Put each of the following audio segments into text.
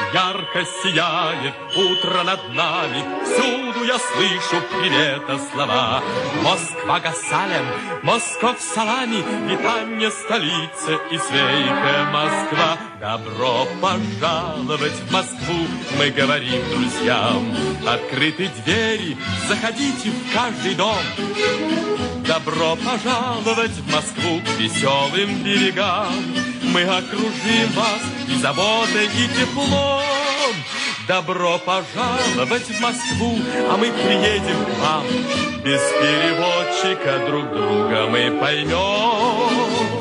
ярко сияет утро над нами. Всюду я слышу привета слова. Москва гасалем, Москов салами, витанье столицы и свейка Москва. Добро пожаловать в Москву, мы говорим друзьям. Открыты двери, заходите в каждый дом. Добро пожаловать в Москву к веселым берегам. Мы окружим вас и заботой, и теплом. Добро пожаловать в Москву, а мы приедем к вам. Без переводчика друг друга мы поймем.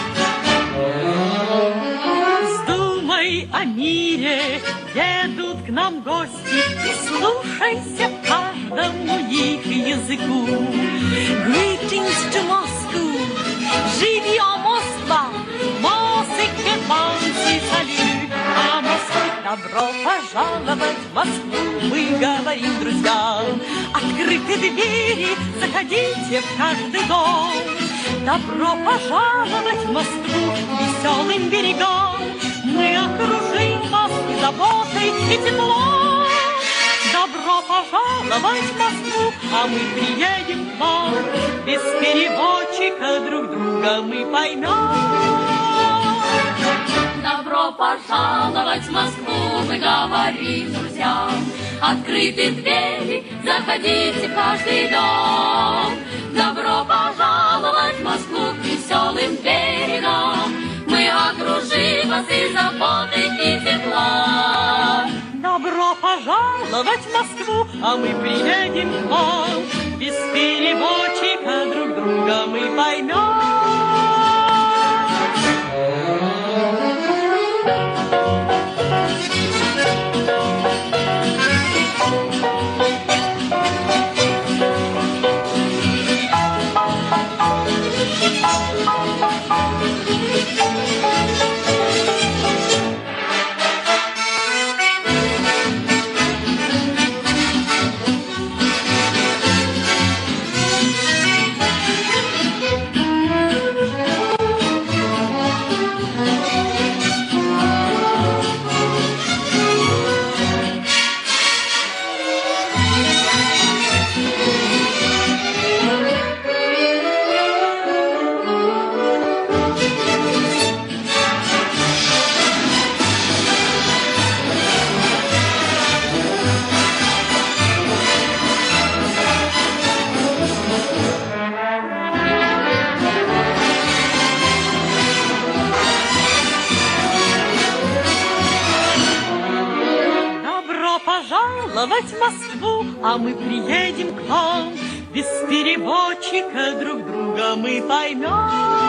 Вздумай о мире, едут к нам гости, и слушайся каждому их языку. Greetings to Moscow, живьем Москва, музыка, танцы, салют. А Москва, добро пожаловать в Москву, мы говорим друзьям. Открыты двери, заходите в каждый дом. Добро пожаловать в Москву к веселым берегам. Мы окружим вас и заботой, и теплом. Добро пожаловать в Москву, а мы приедем к вам. Без переводчика друг друга мы поймем. Добро пожаловать в Москву, мы говорим друзьям. Открыты двери, заходите в каждый дом. Добро пожаловать в Москву к веселым берегам. Мы окружим вас и заботой, и тепла. Добро пожаловать в Москву, а мы приедем к вам. Без переводчика друг друга мы поймем. Пожаловать в Москву, а мы приедем к вам. Без переводчика друг друга мы поймем.